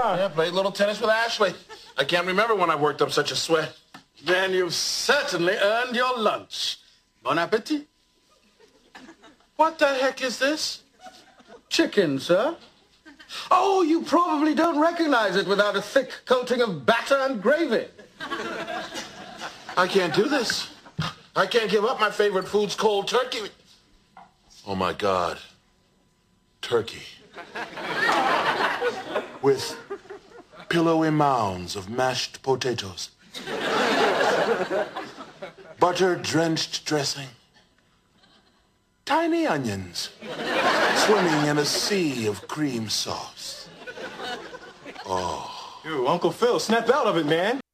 Yeah, played a little tennis with Ashley. I can't remember when I worked up such a sweat. Then you've certainly earned your lunch. Bon appetit. What the heck is this? Chicken, sir. Oh, you probably don't recognize it without a thick coating of batter and gravy. I can't do this. I can't give up my favorite food's cold turkey. Oh, my God. Turkey. With pillowy mounds of mashed potatoes. Butter-drenched dressing. Tiny onions swimming in a sea of cream sauce. Oh. Yo, Uncle Phil, snap out of it, man.